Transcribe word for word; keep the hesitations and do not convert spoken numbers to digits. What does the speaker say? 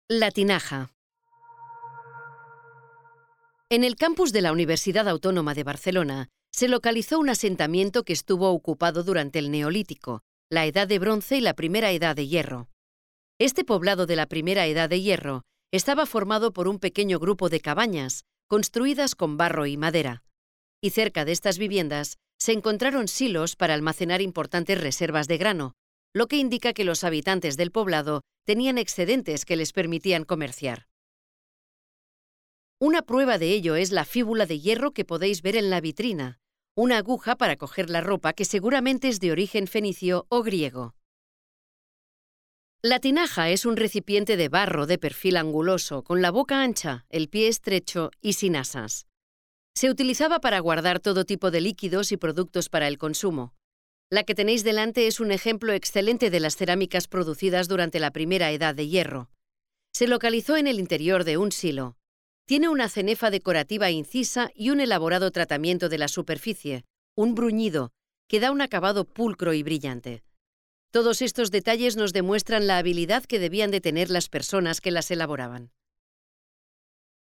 La tinaja. En el campus de la Universidad Autónoma de Barcelona se localizó un asentamiento que estuvo ocupado durante el Neolítico, la Edad de Bronce y la Primera Edad de Hierro. Este poblado de la Primera Edad de Hierro estaba formado por un pequeño grupo de cabañas construidas con barro y madera, y cerca de estas viviendas se encontraron silos para almacenar importantes reservas de grano, lo que indica que los habitantes del poblado tenían excedentes que les permitían comerciar. Una prueba de ello es la fíbula de hierro que podéis ver en la vitrina, una aguja para coger la ropa que seguramente es de origen fenicio o griego. La tinaja es un recipiente de barro de perfil anguloso, con la boca ancha, el pie estrecho y sin asas. Se utilizaba para guardar todo tipo de líquidos y productos para el consumo. La que tenéis delante es un ejemplo excelente de las cerámicas producidas durante la Primera Edad de Hierro. Se localizó en el interior de un silo. Tiene una cenefa decorativa incisa y un elaborado tratamiento de la superficie, un bruñido, que da un acabado pulcro y brillante. Todos estos detalles nos demuestran la habilidad que debían de tener las personas que las elaboraban.